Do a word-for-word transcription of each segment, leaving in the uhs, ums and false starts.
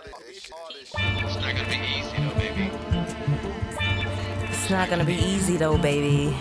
It's not gonna be easy though, baby. It's not gonna be easy though, baby.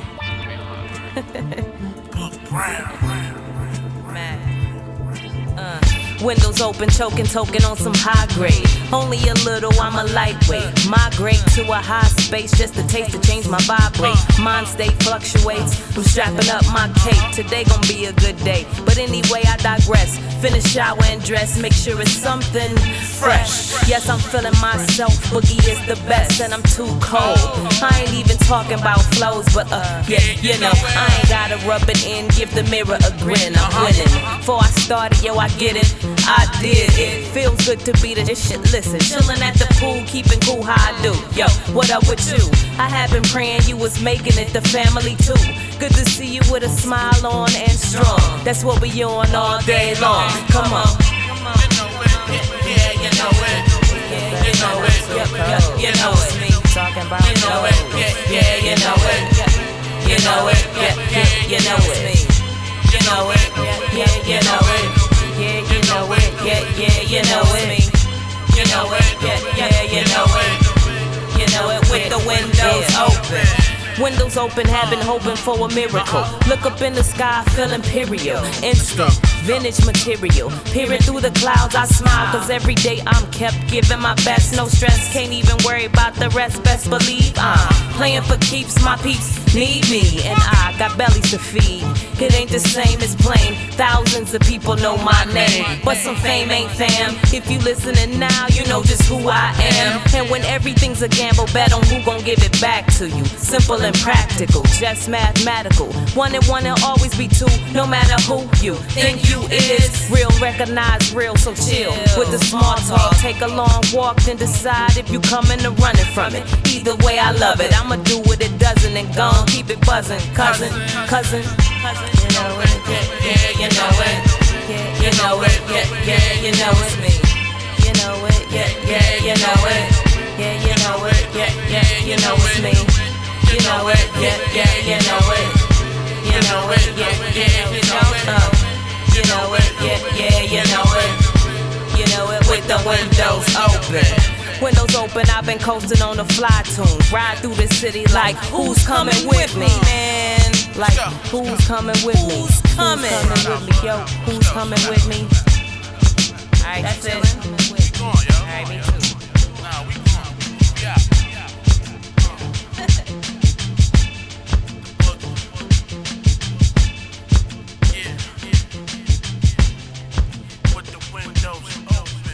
Man. Uh. Windows open, choking, token on some high grade. Only a little, I'm a lightweight. Migrate to a high space just to taste to change my vibrate. Mind state fluctuates. I'm strapping up my cape. Today gon' be a good day. But anyway, I digress. Finish, shower, and dress. Make sure it's something fresh. Yes, I'm feeling myself. Boogie is the best, and I'm too cold. I ain't even talking about flows, but uh, yeah, you know, I ain't gotta rub it in. Give the mirror a grin. I'm winning. Before I started, yo, I get it. I did it. Feels good to be the shit. Listen, chillin' at the pool, keeping cool how I do. Yo, what up with you? I have been praying you was making it, the family too. Good to see you with a smile on and strong. That's what we on all day long. Come on. You know it, yeah, you know it. You know it, yeah, you know it's me. Talking about you know it, yeah, yeah, you know it. You know it, yeah, yeah, you know it's me. You know it, yeah, yeah, you know it. Yeah, you know it, yeah, yeah, you know it. You know it, yeah, yeah, you know it. You know it with the windows open. Windows open, have been hoping for a miracle. Look up in the sky, feel imperial. Instant, vintage material. Peering through the clouds, I smile. Cause every day I'm kept giving my best. No stress, can't even worry about the rest. Best believe I'm playing for keeps. My peeps need me, and I got bellies to feed. It ain't the same as plain. Thousands of people know my name, but some fame ain't fam. If you listening now, you know just who I am. And when everything's a gamble, bet on who gon' give it back to you. Simple and practical, just mathematical. One and one will always be two, no matter who you think you is. Real, recognize real, so chill with the small talk. Take a long walk, then decide if you coming or running from it. Either way, I love it. I'ma do what it doesn't and gon' keep it buzzing. Cousin, cousin, cousin. You know it, yeah, yeah, you know it. You know it, yeah, yeah, you know it's me. You know it, yeah, yeah, you know it. Yeah, you know it, yeah, yeah, you know it's me. You know it, yeah, yeah, you know it. You know it, yeah, yeah, you know it. You know it, yeah, yeah, you know it. You know it with the windows open. Windows open, I've been coasting on the fly tune. Ride through the city like, who's coming with me, man? Like, who's coming with me? Who's coming? Who's coming with me? Yo, who's coming with me? Alright, that's it. Alright, me too. Nah, we gone. We out. Yeah, yeah. With the windows open.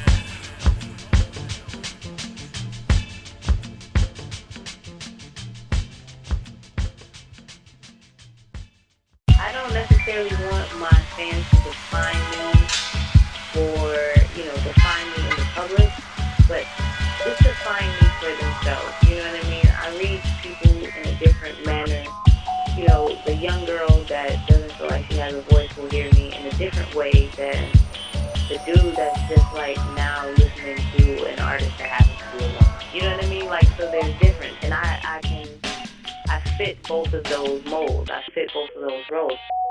I don't necessarily want my fans to define me or, you know, define me in the public, but just define me for themselves. You know what I mean? I read people in a different manner. You know, the young girl that doesn't feel like she has a voice will hear me in a different way than the dude that's just like now listening to an artist that happens to be a woman. You know what I mean? Like, so there's difference, and I, I can, I fit both of those molds. I fit both of those roles.